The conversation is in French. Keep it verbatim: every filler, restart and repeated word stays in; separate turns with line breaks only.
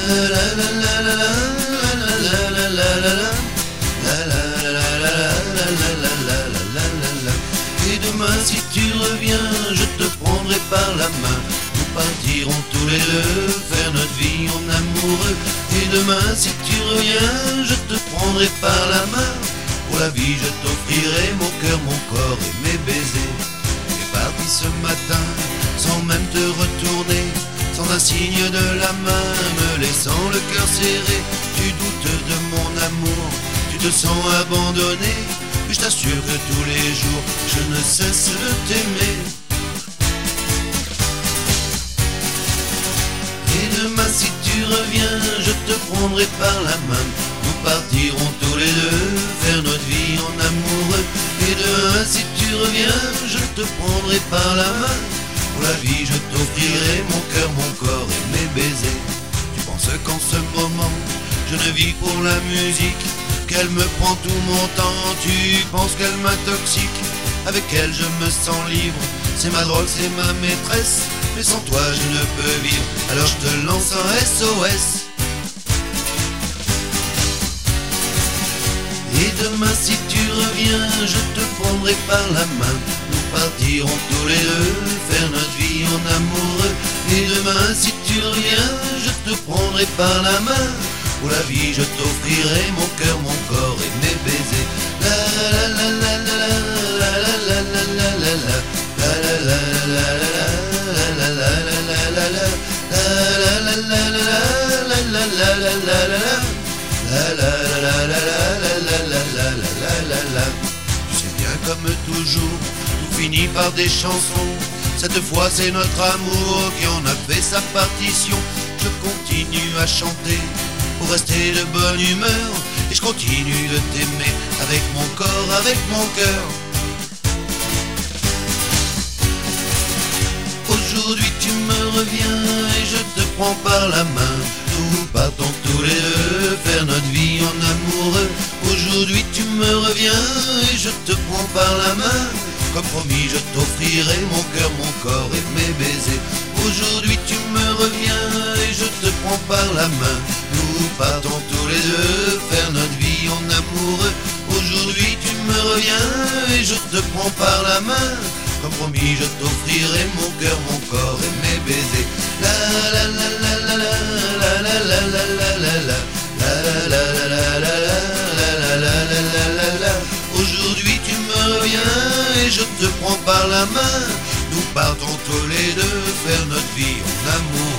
Et demain si tu reviens, je te prendrai par la main. Nous partirons tous les deux faire notre vie en amoureux. Et demain si tu reviens, je te prendrai par la main. Pour la vie je t'offrirai mon cœur, mon corps et mes baisers. Tu es parti ce matin sans même te retourner, sans un signe de la main, me laissant le cœur serré. Tu doutes de mon amour, tu te sens abandonné, mais je t'assure que tous les jours je ne cesse de t'aimer. Et demain si tu reviens, je te prendrai par la main. Nous partirons tous les deux faire notre vie en amoureux. Et demain si tu reviens, je te prendrai par la main. Pour la vie je t'offrirai mon cœur, mon corps et mes baisers. Tu penses qu'en ce moment je ne vis pour la musique, qu'elle me prend tout mon temps. Tu penses qu'elle m'intoxique, avec elle je me sens libre. C'est ma drôle, c'est ma maîtresse, mais sans toi je ne peux vivre. Alors je te lance un S O S. Et demain si tu reviens, je te prendrai par la main. Nous partirons tous les deux faire notre vie en amoureux. Et demain si tu reviens, je te prendrai par la main. Pour la vie je t'offrirai mon cœur, mon corps et mes baisers. La la la la la la la la la la la la la la la la la la. Tu sais bien comme toujours, tout finit par des chansons. Cette fois c'est notre amour qui en a fait sa partition. Je continue à chanter pour rester de bonne humeur, et je continue de t'aimer avec mon corps, avec mon cœur. Aujourd'hui tu me reviens et je te prends par la main. Nous partons tous les deux faire notre vie en amoureux. Aujourd'hui tu me reviens et je te prends par la main. Comme promis je t'offrirai mon cœur, mon corps et mes baisers. Aujourd'hui tu me reviens et je te prends par la main. Nous partons tous les deux faire notre vie en amoureux. Aujourd'hui tu me reviens et je te prends par la main. Comme promis je t'offrirai mon cœur, mon corps et mes baisers. La la la la la la la la la la la la la la la la la. Aujourd'hui tu me reviens et je te prends par la main. Nous partons tous les deux faire notre vie en amour.